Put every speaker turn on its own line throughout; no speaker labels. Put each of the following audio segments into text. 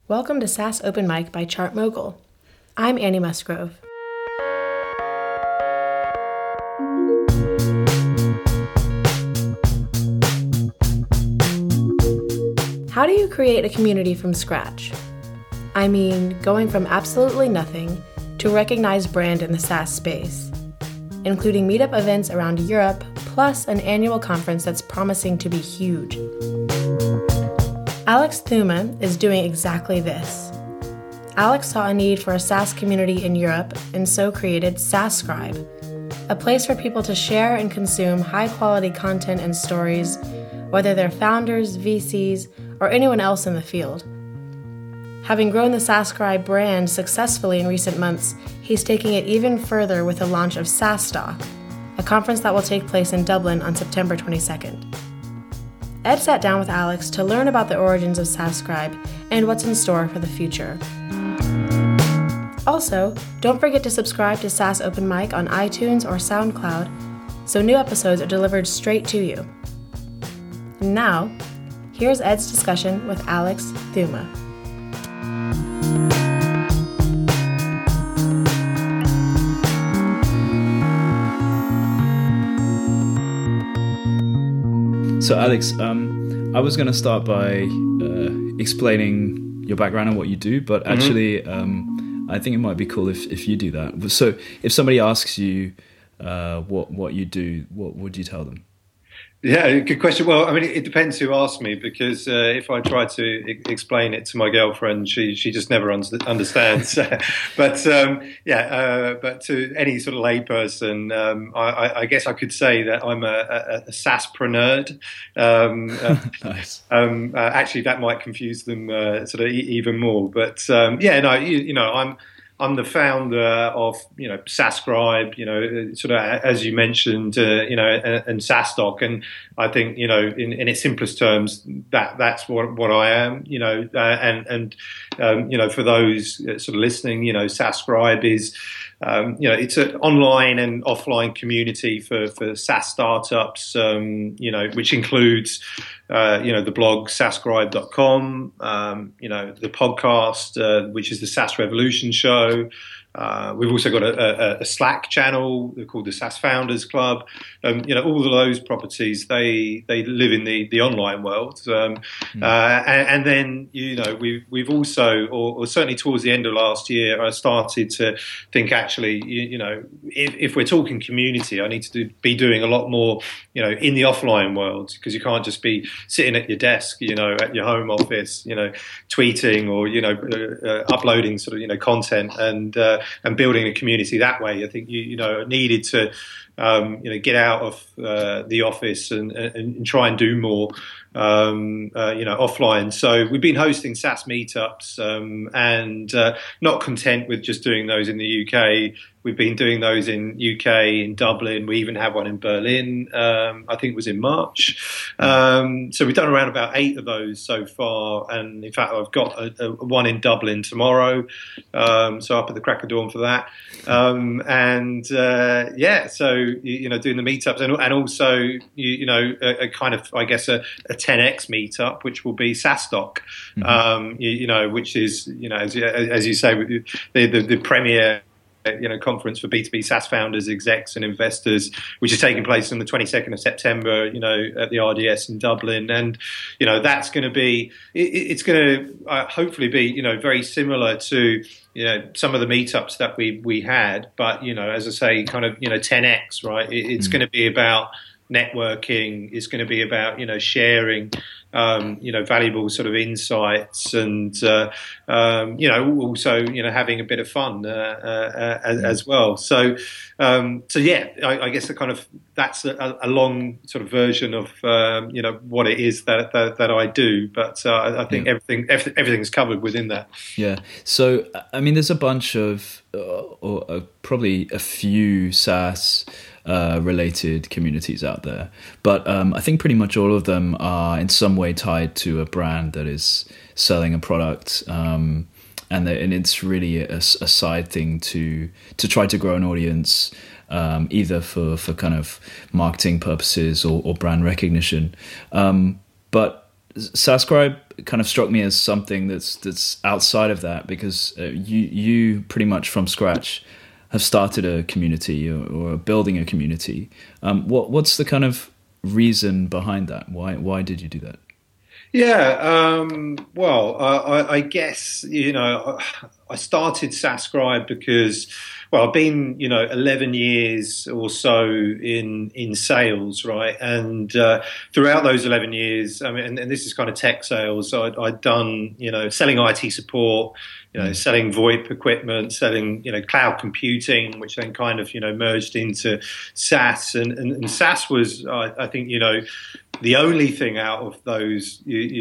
Welcome to SaaS Open Mic by ChartMogul. I'm Annie Musgrove. How do you create a community from scratch? I mean, going from absolutely nothing to a recognized brand in the SaaS space, including meetup events around Europe, plus an annual conference that's promising to be huge. Alex Thuma is doing exactly this. Alex saw a need for a SaaS community in Europe and so created SaaScribe, a place for people to share and consume high-quality content and stories, whether they're founders, VCs, or anyone else in the field. Having grown the SaaScribe brand successfully in recent months, he's taking it even further with the launch of SaaStock, a conference that will take place in Dublin on September 22nd. Ed sat down with Alex to learn about the origins of SaaScribe and what's in store for the future. Also, don't forget to subscribe to SaaS Open Mic on iTunes or SoundCloud so new episodes are delivered straight to you. And now, here's Ed's discussion with Alex Thuma.
So Alex, I was going to start by explaining your background and what you do, but actually I think it might be cool if you do that. So if somebody asks you what you do, what would you tell them?
Yeah, good question. Well, I mean, it depends who asks me, because if I try to explain it to my girlfriend, she just never understands. But to any sort of layperson, I guess I could say that I'm a SaaSpreneur.
Nice.
Actually, that might confuse them sort of even more. But I'm the founder of, SaaScribe, sort of as you mentioned, and SaaStock, and I think, in its simplest terms, that's what I am, for those sort of listening, SaaScribe is, it's an online and offline community for SaaS startups, which includes, the blog SaaScribe.com, the podcast, which is the SaaS Revolution Show. We've also got a Slack channel called the SaaS Founders Club. All of those properties, they live in the online world. And then, we've also, or certainly towards the end of last year, I started to think actually, if we're talking community, I need to be doing a lot more, in the offline world, because you can't just be sitting at your desk, at your home office, tweeting or, uploading sort of, content and building a community that way. I think you needed to get out of the office and try and do more offline. So we've been hosting SaaS meetups and not content with just doing those in the UK. We've been doing those in UK, in Dublin. We even have one in Berlin. I think it was in March. So we've done around about 8 of those so far. And in fact, I've got a one in Dublin tomorrow. So up at the crack of dawn for that. So, doing the meetups and also, a kind of, I guess, a 10x meetup, which will be SaaStock, which is, as you say, the premier conference for B2B SaaS founders, execs and investors, which is taking place on the 22nd of September, at the RDS in Dublin. And, that's going to be, it's going to hopefully be, very similar to, some of the meetups that we had, but, as I say, kind of, 10X, right? It's going to be about networking. It's going to be about, sharing, valuable sort of insights and, also, having a bit of fun as well. So I guess that's a long sort of version of, what it is that I do. But I think everything's covered within that.
Yeah. So, I mean, there's a bunch of, or probably a few SaaS related communities out there, but I think pretty much all of them are in some way tied to a brand that is selling a product, and it's really a side thing to try to grow an audience, either for kind of marketing purposes or brand recognition. But SaaScribe kind of struck me as something that's outside of that, because you pretty much from scratch have started a community or building a community. What's the kind of reason behind that? Why did you do that?
Yeah, well, I guess, I started SaaScribe because, well, I've been, 11 years or so in sales, right? And throughout those 11 years, I mean, and this is kind of tech sales, I'd done, selling IT support, selling VoIP equipment, selling, cloud computing, which then kind of, merged into SaaS. And SaaS was, I think, the only thing out of those,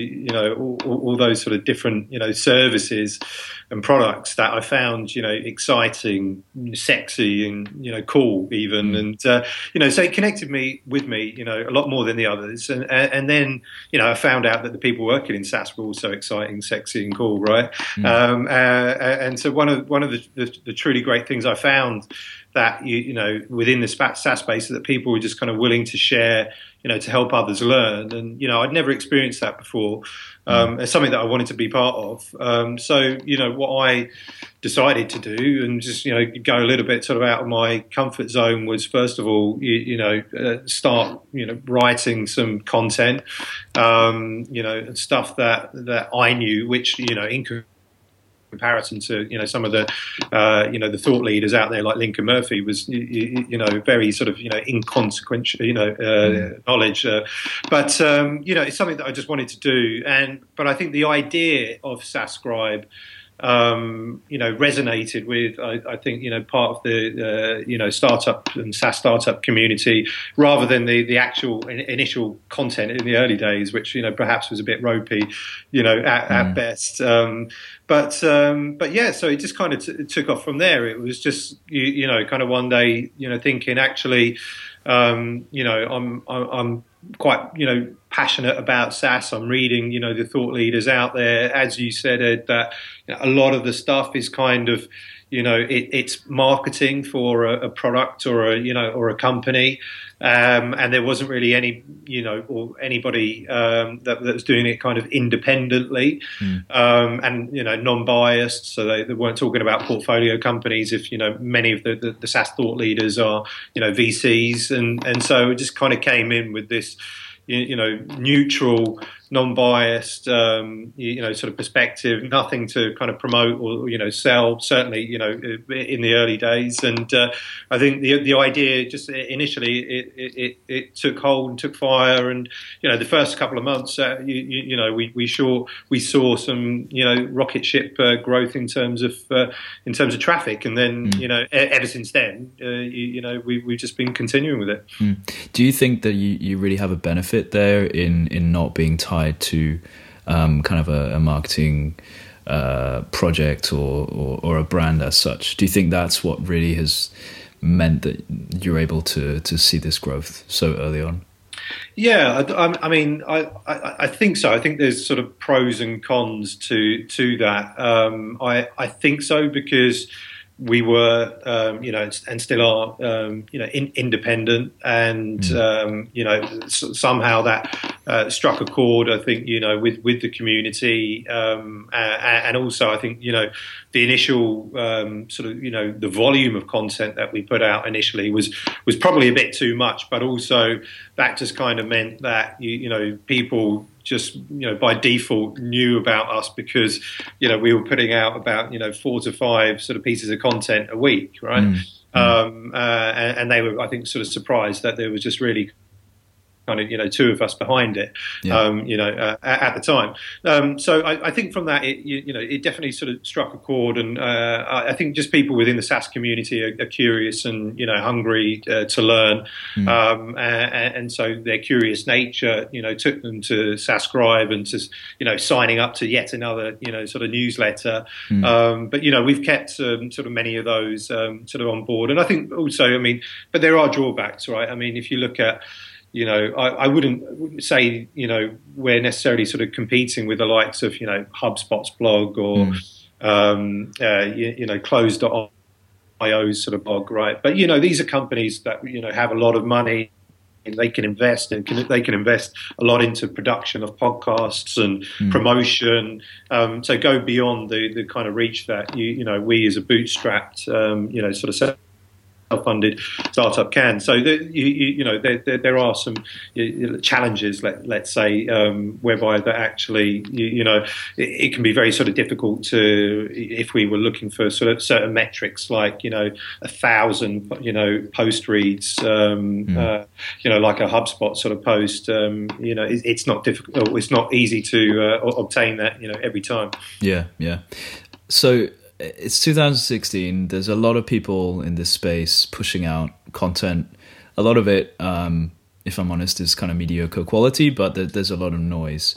all those sort of different, services and products that I found, exciting, sexy, and cool even, and so it connected with me, a lot more than the others, and then I found out that the people working in SaaS were also exciting, sexy, and cool, right? And so one of the truly great things I found that within the SaaS space, that people were just kind of willing to share, to help others learn, and I'd never experienced that before. It's something that I wanted to be part of. So what I decided to do, and just go a little bit sort of out of my comfort zone, was first of all start writing some content, stuff that I knew, which in comparison to some of the the thought leaders out there like Lincoln Murphy was very sort of inconsequential knowledge, but it's something that I just wanted to do, but I think the idea of SaaScribe resonated with I think part of the startup and SaaS startup community, rather than the actual initial content in the early days, which perhaps was a bit ropey at best, but yeah, so it just kind of took off from there. It was just kind of one day thinking, actually, I'm quite passionate about SaaS. I'm reading the thought leaders out there, as you said, Ed, that a lot of the stuff is kind of it's marketing for a product or a company, and there wasn't really any or anybody that was doing it kind of independently, and non-biased, so they weren't talking about portfolio companies. If many of the SaaS thought leaders are VCs, and so it just kind of came in with this neutral, non-biased, sort of perspective, nothing to kind of promote or sell. Certainly, in the early days, and I think the idea just initially it took hold and took fire, and the first couple of months, we saw some rocket ship growth in terms of traffic, and then ever since then, we've just been continuing with it.
Do you think that you really have a benefit there in not being tied to kind of a marketing project or a brand as such? Do you think that's what really has meant that you're able to see this growth so early on?
Yeah, I mean, I think so. I think there's sort of pros and cons to that. I think so because we were, and still are, independent, and somehow that struck a chord, I think, with the community, and also I think the initial sort of the volume of content that we put out initially was probably a bit too much, but also that just kind of meant that people just by default knew about us because we were putting out about 4 to 5 sort of pieces of content a week, right? And they were, I think, sort of surprised that there was just really kind of 2 of us behind it, at the time. So I think from that it definitely sort of struck a chord, and I think just people within the SaaS community are curious and hungry to learn, and so their curious nature took them to SaaScribe and to signing up to yet another sort of newsletter. But we've kept sort of many of those sort of on board, and I think also, I mean, but there are drawbacks, right? I mean, if you look at I wouldn't say, we're necessarily sort of competing with the likes of, HubSpot's blog or, Close.io's sort of blog, right? But, these are companies that, have a lot of money they can invest they can invest a lot into production of podcasts and promotion. So go beyond the kind of reach that we as a bootstrapped sort of self-funded startup can. So there are some challenges, let's say, whereby that actually it can be very sort of difficult to, if we were looking for sort of certain metrics like 1,000 post reads, like a HubSpot sort of post, it's not difficult. It's not easy to obtain that every time.
Yeah. So it's 2016. There's a lot of people in this space pushing out content. A lot of it, if I'm honest, is kind of mediocre quality, but there's a lot of noise.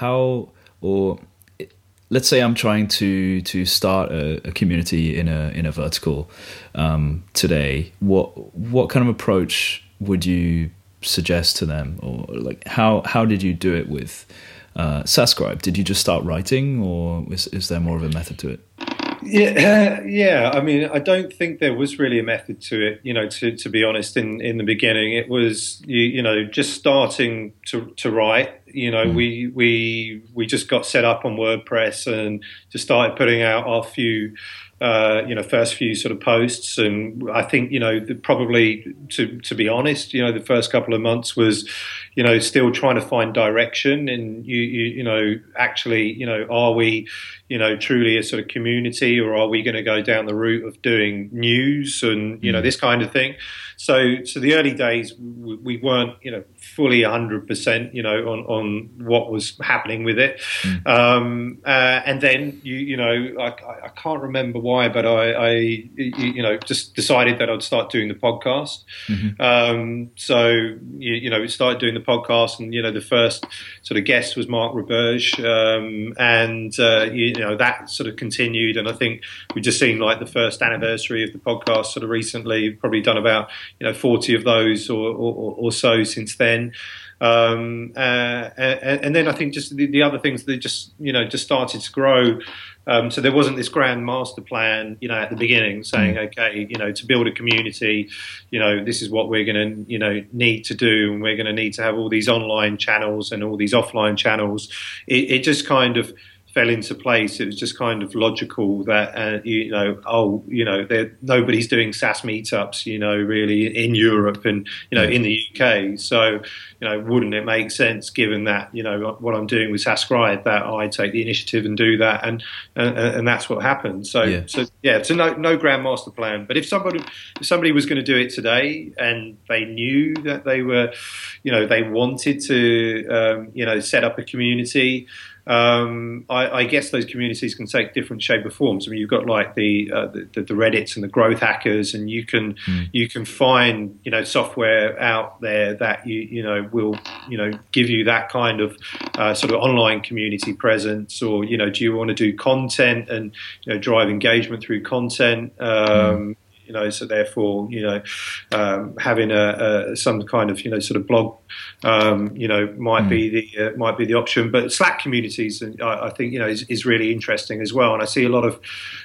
Let's say I'm trying to start a community in a vertical today. What kind of approach would you suggest to them, or like how did you do it with SaaScribe? Did you just start writing, or is there more of a method to it?
Yeah. I mean, I don't think there was really a method to it. To be honest, in the beginning, it was just starting to write. We just got set up on WordPress and just started putting out our first few sort of posts. And I think probably to be honest, the first couple of months was still trying to find direction. And actually, are we truly a sort of community, or are we going to go down the route of doing news and this kind of thing? So the early days we weren't fully 100% on what was happening with it. And then I can't remember why, but I just decided that I'd start doing the podcast. So we started doing the podcast, and the first sort of guest was Mark Roberge, and that sort of continued. And I think we've just seen like the first anniversary of the podcast sort of recently. Probably done about 40 of those or so since then. And then I think just the other things that just started to grow. So there wasn't this grand master plan, at the beginning saying, okay, to build a community, this is what we're going to, need to do. And we're going to need to have all these online channels and all these offline channels. It just kind of fell into place. It was just kind of logical that, nobody's doing SaaS meetups, really in Europe and, in the UK. So, wouldn't it make sense, given that, what I'm doing with SaaScribe, that I take the initiative and do that. And that's what happened. So it's a no grand master plan. But if somebody was going to do it today and they knew that they were, they wanted to, set up a community, I guess those communities can take different shape or forms. I mean, you've got like the Reddits and the growth hackers, and you can find software out there that will give you that kind of sort of online community presence. Or do you want to do content and drive engagement through content? So therefore, having some kind of sort of blog, might be the option. But Slack communities, I think is really interesting as well. And I see a lot of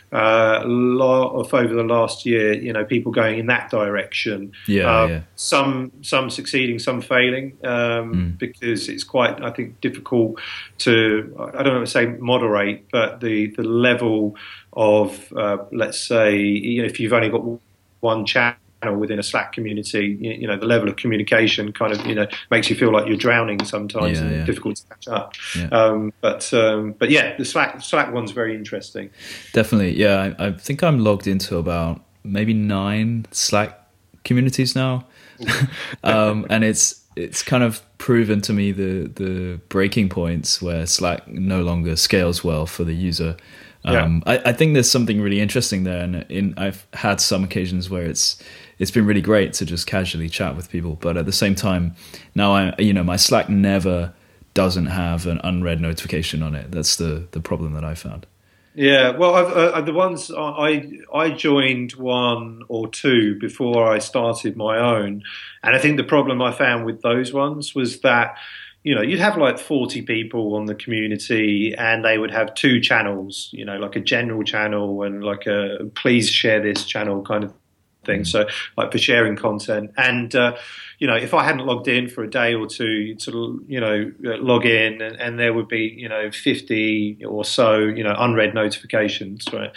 over the last year, people going in that direction. Some succeeding, some failing, because it's quite, I think, difficult to, I don't want to say moderate, but the level of, let's say, if you've only got one channel within a Slack community, the level of communication kind of, makes you feel like you're drowning sometimes, and difficult to catch up. But yeah, the Slack one's very interesting.
Definitely. Yeah. I think I'm logged into about maybe 9 Slack communities now. And it's kind of proven to me the breaking points where Slack no longer scales well for the user. I think there's something really interesting there, and I've had some occasions where it's been really great to just casually chat with people. But at the same time, now my Slack never doesn't have an unread notification on it. That's the problem that I found.
Yeah, well, the ones I joined 1 or 2 before I started my own, and I think the problem I found with those ones was that you'd have like 40 people on the community, and they would have 2 channels, like a general channel and like a please share this channel kind of things. So like for sharing content. And, if I hadn't logged in for a day or two, you'd sort of, log in and there would be, 50 or so, unread notifications, right?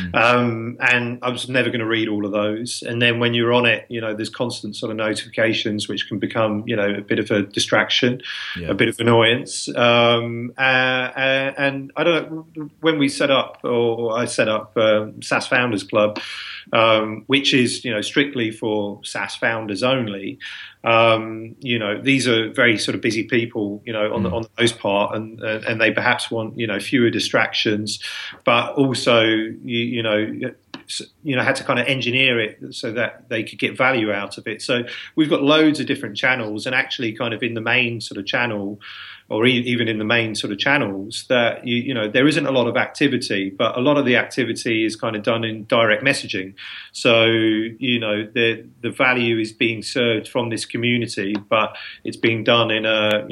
And I was never going to read all of those. And then when you're on it, there's constant sort of notifications, which can become, a bit of a distraction, a bit of annoyance. And I don't know, when we set up, or I set up SaaS Founders Club, which is, strictly for SaaS founders only. These are very sort of busy people, on the most part, and they perhaps want, fewer distractions, but also, had to kind of engineer it so that they could get value out of it. So we've got loads of different channels, and actually kind of in the main sort of channel, or even in the main sort of channels, that there isn't a lot of activity, but a lot of the activity is kind of done in direct messaging. So the value is being served from this community, but it's being done in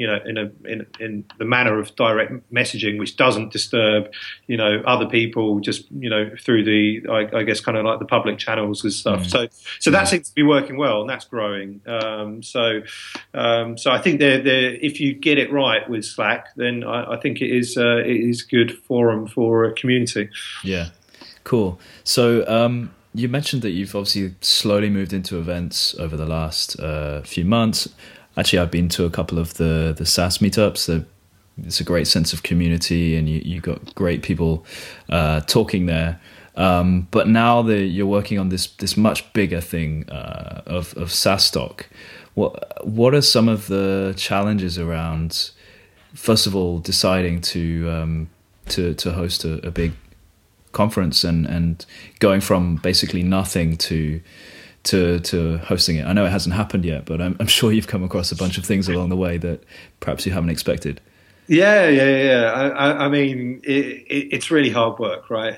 in the manner of direct messaging, which doesn't disturb other people just through the I guess kind of like the public channels and stuff. So that seems to be working well, and that's growing. So I think if you get it right with Slack, then I think it is good forum for a community.
Yeah, cool. So you mentioned that you've obviously slowly moved into events over the last few months. Actually, I've been to a couple of the SaaS meetups. It's a great sense of community, and you got great people talking there. But now that you're working on this much bigger thing of SaaStock, what are some of the challenges around, first of all, deciding to host a big conference and going from basically nothing to hosting it? I know it hasn't happened yet, but I'm sure you've come across a bunch of things along the way that perhaps you haven't expected.
Yeah. I mean, it's really hard work, right?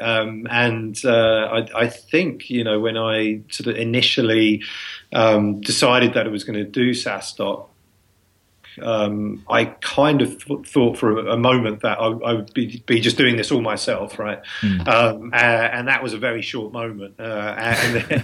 I think when I sort of initially decided that I was going to do SaaStock, I kind of thought for a moment that I would be just doing this all myself, right? And that was a very short moment. But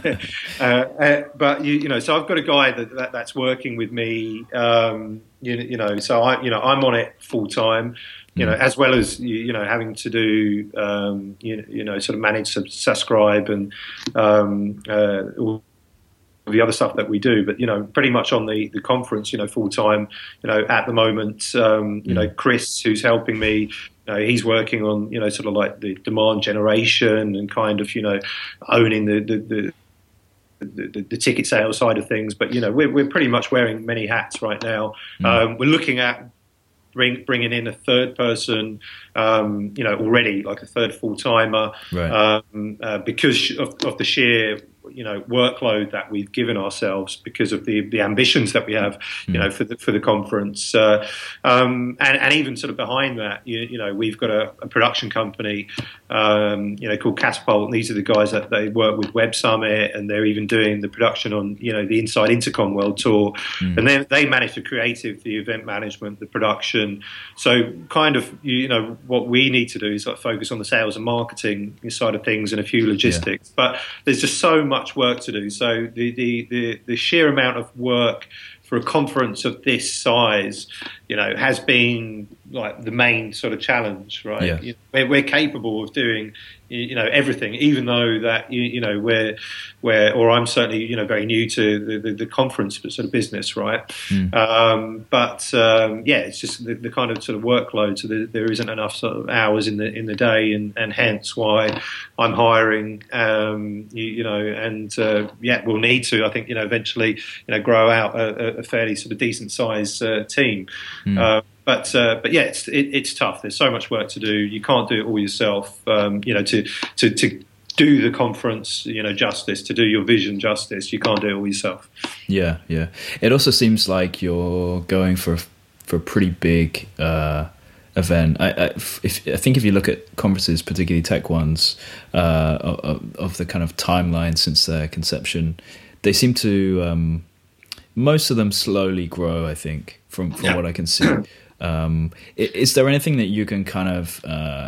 so I've got a guy that's working with me. So I'm on it full time. As well as having to do sort of manage Subscribe and all the other stuff that we do, but pretty much on the conference, full time. At the moment, Chris, who's helping me, he's working on sort of like the demand generation and kind of owning the ticket sales side of things. But we're pretty much wearing many hats right now. We're looking at bringing in a third person, already like a third full timer, right. Because of the sheer workload that we've given ourselves, because of the ambitions that we have, for the conference, and even sort of behind that, we've got a production company, called Catapult, and these are the guys that they work with Web Summit, and they're even doing the production on the Inside Intercom World Tour, and then they manage the creative, the event management, the production. So kind of what we need to do is like focus on the sales and marketing side of things and a few logistics, but there's just so much work to do. So the sheer amount of work for a conference of this size, has been like the main sort of challenge, right? Yeah. We're capable of doing, everything, even though that, or I'm certainly, very new to the conference sort of business, right? It's just the kind of sort of workload. So there isn't enough sort of hours in the day, and hence why I'm hiring, we'll need to, I think, eventually, grow out a fairly sort of decent size team. But it's tough. There's so much work to do. You can't do it all yourself. To do the conference, justice, to do your vision justice, you can't do it all yourself. Yeah.
It also seems like you're going for a pretty big event. I think if you look at conferences, particularly tech ones, of the kind of timeline since their conception, they seem to most of them slowly grow, I think, from what I can see. Is there anything that you can kind of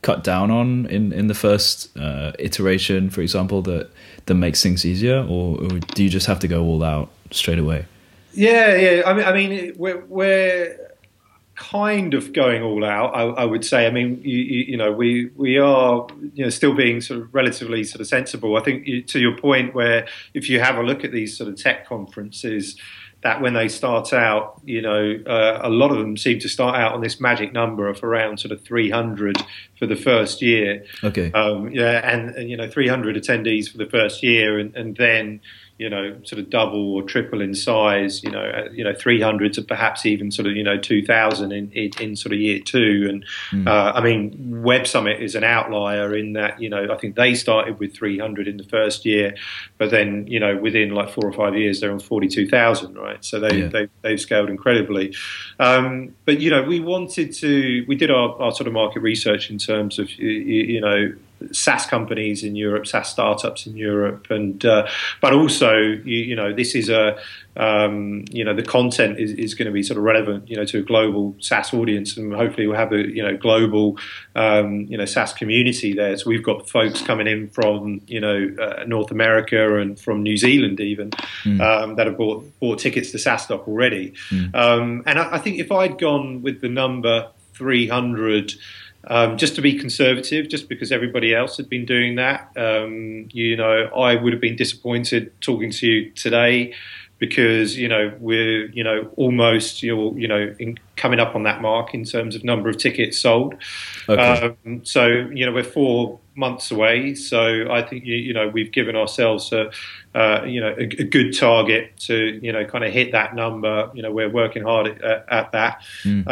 cut down on in the first iteration, for example, that makes things easier, or do you just have to go all out straight away?
Yeah. I mean, we're kind of going all out, I would say. I mean, you know, we are, you know, still being sort of relatively sort of sensible. I think to your point, where if you have a look at these sort of tech conferences, that when they start out, you know, a lot of them seem to start out on this magic number of around sort of 300 for the first year.
Okay.
And you know, 300 attendees for the first year, and then, you know, sort of double or triple in size, you know, 300 to perhaps even sort of, you know, 2,000 in sort of year two. And I mean, Web Summit is an outlier in that, you know, I think they started with 300 in the first year, but then, you know, within like 4 or 5 years, they're on 42,000, right? So they've scaled incredibly. But, you know, we did our sort of market research in terms of, you know, SaaS companies in Europe, SaaS startups in Europe, and but also, you know, this is you know, the content is going to be sort of relevant, you know, to a global SaaS audience, and hopefully we'll have a, you know, global you know, SaaS community there. So we've got folks coming in from, you know, North America and from New Zealand even that have bought tickets to SaaStock already. And I think if I'd gone with the number 300. Just to be conservative, just because everybody else had been doing that, you know, I would have been disappointed talking to you today, because, you know, we're, you know, almost, you know, coming up on that mark in terms of number of tickets sold. Okay. So, you know, we're 4 months away. So I think, you know, we've given ourselves you know, a good target to, you know, kind of hit that number. You know, we're working hard at that. And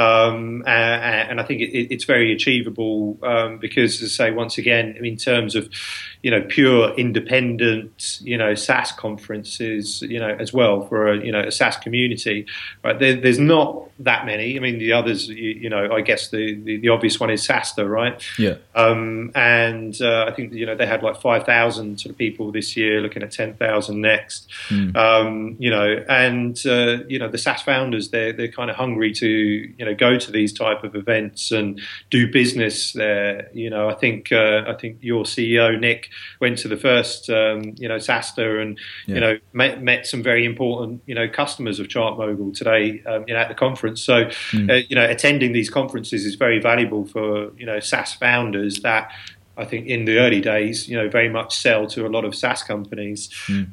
I think it's very achievable, because, as I say, once again, in terms of, you know, pure independent, you know, SaaS conferences, you know, as well for a, you know, a SaaS community, right? There's not that many. I mean, the others, you know, I guess the obvious one is SaaStr, right? Yeah. And I think, you know, they had like 5,000 sort of people this year, looking at 10,000 next. You know, and you know, the SaaS founders, they're kind of hungry to, you know, go to these type of events and do business there. You know, I think your CEO Nick went to the first you know, SaaStr, and you know, met some very important, you know, customers of ChartMogul today, you know, at the conference. So you know, attending these conferences is very valuable for, you know, SaaS founders that I think in the early days, you know, very much sell to a lot of SaaS companies.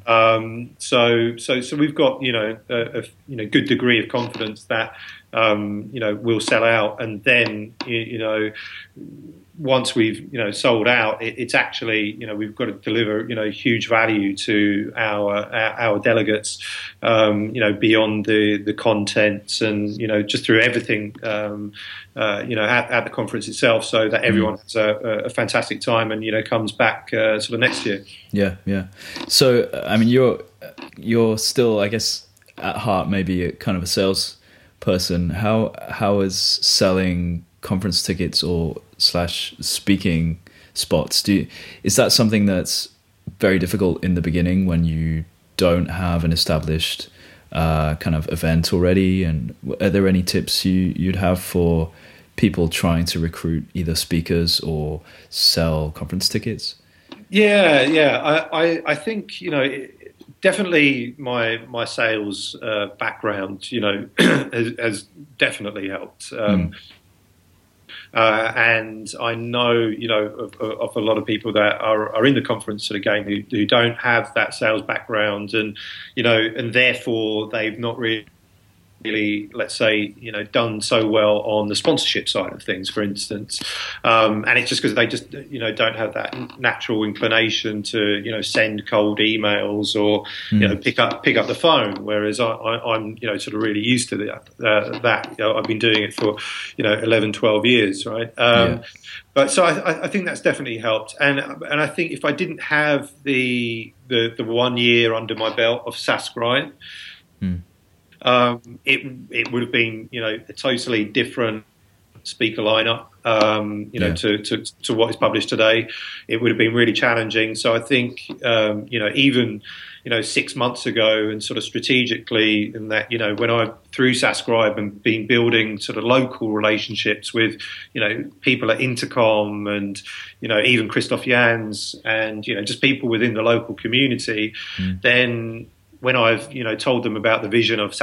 So we've got, you know, a you know, good degree of confidence that you know, we'll sell out, and then, you know, once we've, you know, sold out, it's actually, you know, we've got to deliver, you know, huge value to our delegates, you know, beyond the content, and, you know, just through everything, you know, at the conference itself, so that everyone has a fantastic time, and, you know, comes back sort of next year. Yeah.
So, I mean, you're still, I guess, at heart maybe a kind of a sales person. How is selling conference tickets or / speaking spots, is that something that's very difficult in the beginning when you don't have an established kind of event already? And are there any tips you'd have for people trying to recruit either speakers or sell conference tickets?
I think, you know, definitely my sales background, you know, has definitely helped. And I know, you know, of a lot of people that are in the conference sort of game who don't have that sales background, and, you know, and therefore they've not really, let's say, you know, done so well on the sponsorship side of things, for instance. And it's just because they just, you know, don't have that natural inclination to, you know, send cold emails or, you know, pick up the phone. Whereas I'm, you know, sort of really used to that. You know, I've been doing it for, you know, 11, 12 years, right? But so I think that's definitely helped. And I think if I didn't have the 1 year under my belt of SaaScribe, it would have been, you know, a totally different speaker lineup, you know, to what is published today. It would have been really challenging. So I think, you know, even 6 months ago, and sort of strategically, in that, when I through SaaScribe and been building sort of local relationships with, people at Intercom and, even Christoph Jans and, just people within the local community, then when I've told them about the vision of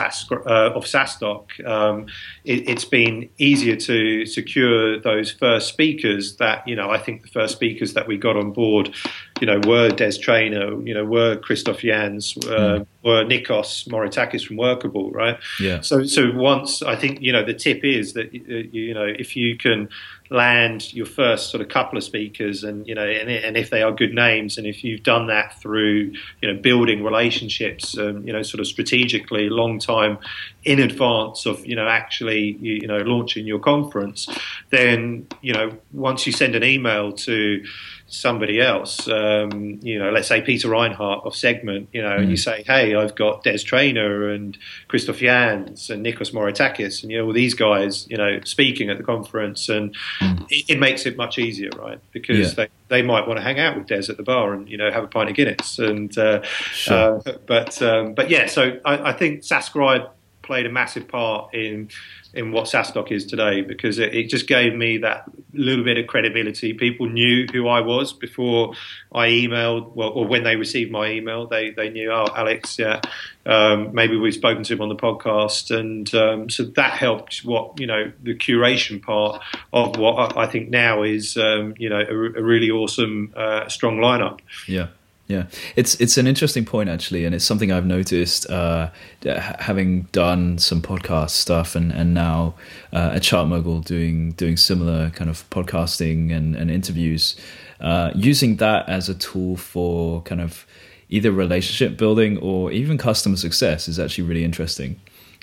SaaStock, it's been easier to secure those first speakers. That I think the first speakers that we got on board, were Des Traynor, were Christoph Jans, were Nikos Moritakis from Workable, right?
Yeah.
So once, I think the tip is that if you can land your first sort of couple of speakers, and and if they are good names, and if you've done that through building relationships, sort of strategically, long time in advance of actually launching your conference, then once you send an email to somebody else, let's say Peter Reinhardt of Segment, and you say, hey, I've got Des Traynor and Christoph Jans and Nikos Moritakis and all these guys speaking at the conference, and it makes it much easier, right? Because they might want to hang out with Des at the bar and have a pint of Guinness, and
Sure.
but yeah, so I think SaaScribe played a massive part in what SaaStock is today, because it just gave me that little bit of credibility. People knew who I was before I emailed, or when they received my email, they knew, oh, Alex, maybe we've spoken to him on the podcast, and so that helped the curation part of what I think now is a really awesome, strong lineup.
Yeah. Yeah, it's an interesting point, actually, and it's something I've noticed having done some podcast stuff and now at ChartMogul doing similar kind of podcasting and interviews, using that as a tool for kind of either relationship building or even customer success is actually really interesting.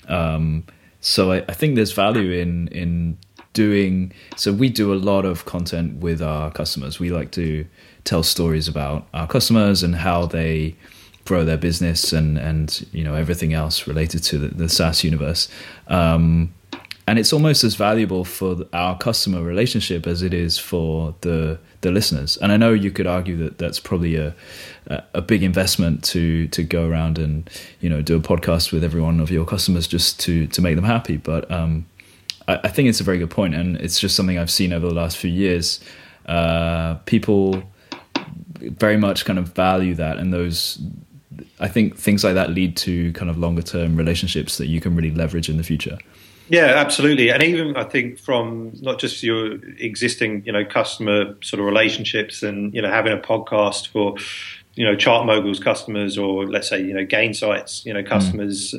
So I think there's value in doing. So we do a lot of content with our customers. We like to tell stories about our customers and how they grow their business and everything else related to the SaaS universe. And it's almost as valuable for our customer relationship as it is for the listeners. And I know you could argue that that's probably a big investment to go around and do a podcast with every one of your customers just to make them happy. But I think it's a very good point, and it's just something I've seen over the last few years. People very much kind of value that, and I think things like that lead to kind of longer term relationships that you can really leverage in the future.
Yeah, absolutely. And even I think from not just your existing, customer sort of relationships and, having a podcast for, ChartMogul's customers, or let's say, Gainsight's, customers.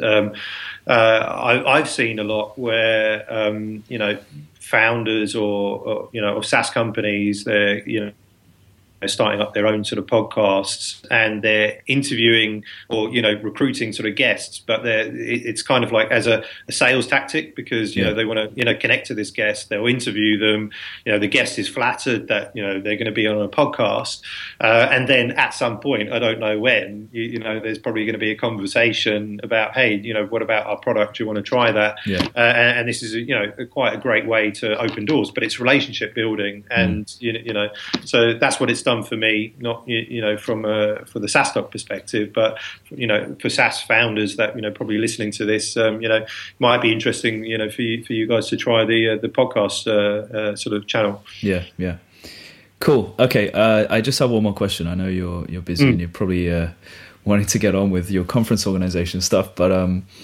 I've seen a lot where, founders or of SaaS companies, they're, starting up their own sort of podcasts, and they're interviewing or recruiting sort of guests, but it's kind of like as a sales tactic, because they want to connect to this guest. They'll interview them. The guest is flattered that they're going to be on a podcast, and then at some point, I don't know when, there's probably going to be a conversation about, hey, what about our product? Do you want to try that? And this is quite a great way to open doors, but it's relationship building, and so that's what it's done for me, not for the SaaStock perspective, but for SaaS founders that probably listening to this, might be interesting, for you guys to try the podcast sort of channel.
Yeah. Cool. Okay. I just have one more question. I know you're busy and you're probably wanting to get on with your conference organization stuff, but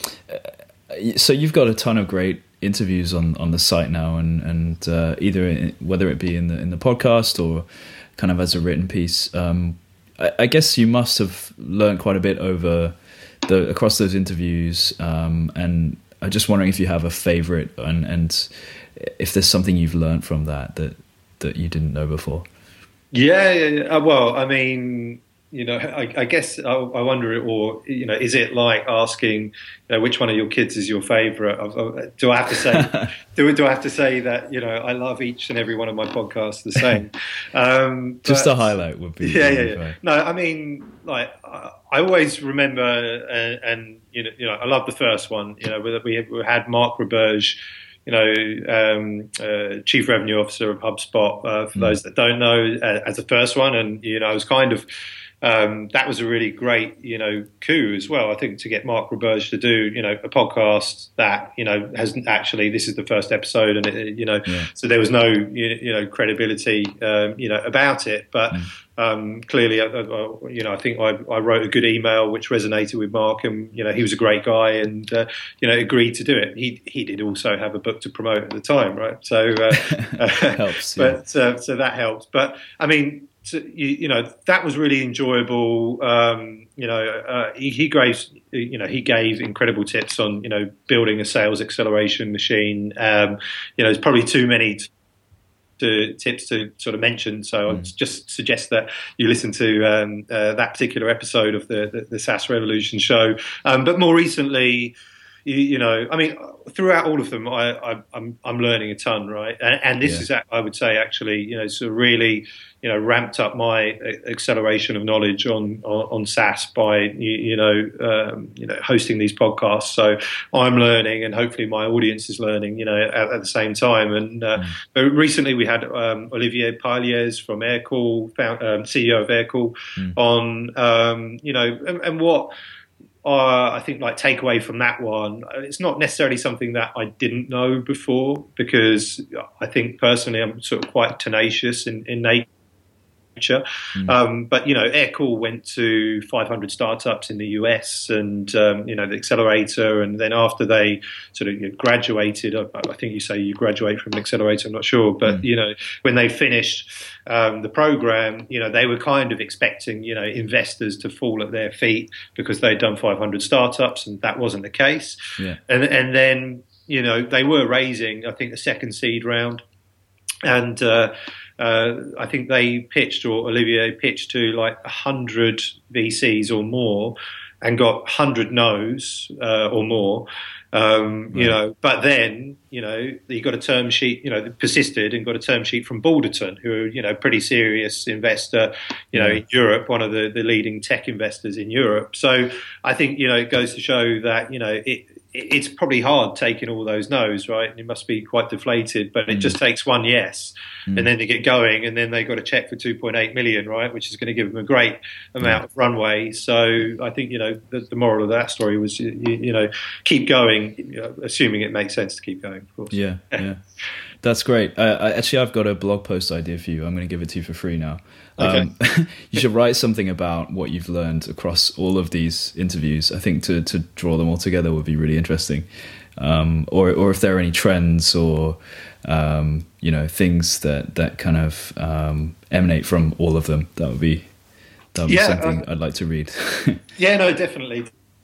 so you've got a ton of great interviews on the site now, and either whether it be in the podcast or kind of as a written piece. I guess you must have learned quite a bit across those interviews, and I'm just wondering if you have a favorite and if there's something you've learned from that you didn't know before. Yeah.
Well, I mean, I guess I wonder, or is it like asking, which one of your kids is your favorite? Do I have to say, do I have to say that I love each and every one of my podcasts the same?
Just a highlight would be.
Yeah. No, I mean, like I always remember, and I love the first one. We had Mark Roberge, Chief Revenue Officer of HubSpot, for those that don't know, as the first one, and I was kind of that was a really great, coup as well. I think to get Mark Roberge to do, a podcast that, hasn't actually, this is the first episode, and so there was no, credibility, about it. But clearly, I think I wrote a good email which resonated with Mark, and he was a great guy, and agreed to do it. He did also have a book to promote at the time, right? So
helps,
yeah. But so that helps. But I mean, that was really enjoyable. He gave incredible tips on building a sales acceleration machine. There's probably too many tips to sort of mention, so I'd just suggest that you listen to that particular episode of the SaaS Revolution show. But more recently, I mean, throughout all of them, I'm learning a ton, right? And this is, I would say, actually, sort of really, ramped up my acceleration of knowledge on SaaS by, hosting these podcasts. So I'm learning, and hopefully my audience is learning, at the same time. And but recently we had Olivier Pagliès from Aircall, CEO of Aircall, on, and what. I think takeaway from that one, it's not necessarily something that I didn't know before, because I think personally I'm sort of quite tenacious in nature. But Aircall went to 500 startups in the US, and the accelerator, and then after they sort of graduated, I think you say you graduate from an accelerator, I'm not sure, but when they finished the program, they were kind of expecting investors to fall at their feet because they'd done 500 startups, and that wasn't the case. And then they were raising, I think, a second seed round, and I think they pitched, or Olivier pitched, to 100 VCs or more, and got 100 no's or more. But then he got a term sheet. Persisted and got a term sheet from Balderton, who are pretty serious investor. In Europe, one of the leading tech investors in Europe. So I think it goes to show that it's probably hard taking all those no's, right? And it must be quite deflated, but it just takes one yes, and then they get going, and then they got a check for 2.8 million, right? Which is going to give them a great amount of runway. So I think, the moral of that story was, keep going, assuming it makes sense to keep going, of course.
Yeah. That's great. I've got a blog post idea for you. I'm going to give it to you for free now. Okay. You should write something about what you've learned across all of these interviews. I think to draw them all together would be really interesting. Or if there are any trends or things that kind of emanate from all of them, that would be something I'd like to read.
Yeah, no, definitely.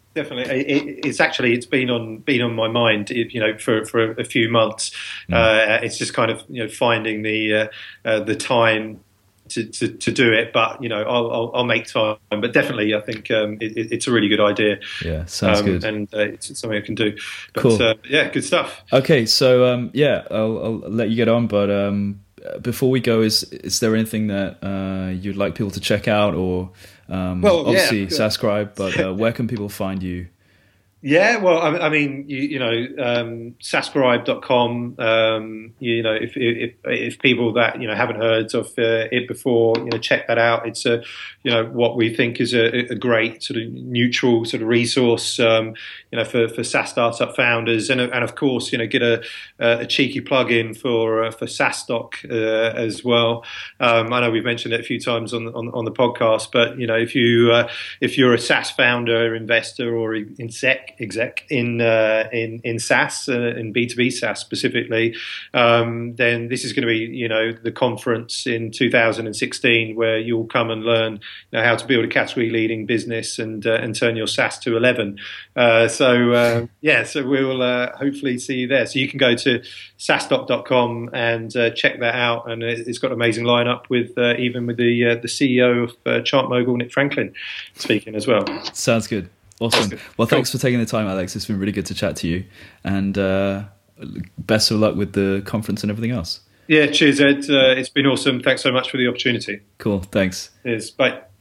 It's been on my mind, for a few months. It's just kind of finding the time to do it, but I'll make time. But definitely, I think it's a really good idea.
Yeah, sounds good,
and it's something I can do. But,
cool.
Good stuff.
Okay, so I'll let you get on. But before we go, is there anything that you'd like people to check out, or obviously SaaScribe, but where can people find you?
Yeah, well, I mean, SaaScribe.com. If people that haven't heard of it before, check that out. It's what we think is a great sort of neutral sort of resource, for SaaS startup founders, and of course, get a cheeky plug in for SaaStock as well. I know we've mentioned it a few times on the podcast, but if you're a SaaS founder, investor, or exec in SaaS, in B2B SaaS specifically, then this is going to be the conference in 2016 where you'll come and learn how to build a category leading business and turn your SaaS to 11. So we'll hopefully see you there. So you can go to SaaStock.com and check that out, and it's got an amazing lineup with even with the CEO of ChartMogul, Nick Franklin, speaking as well.
Sounds good. Awesome. Well, thanks for taking the time, Alex. It's been really good to chat to you, and best of luck with the conference and everything else.
Yeah, cheers, Ed. It's been awesome. Thanks so much for the opportunity.
Cool. Thanks.
Cheers. Bye.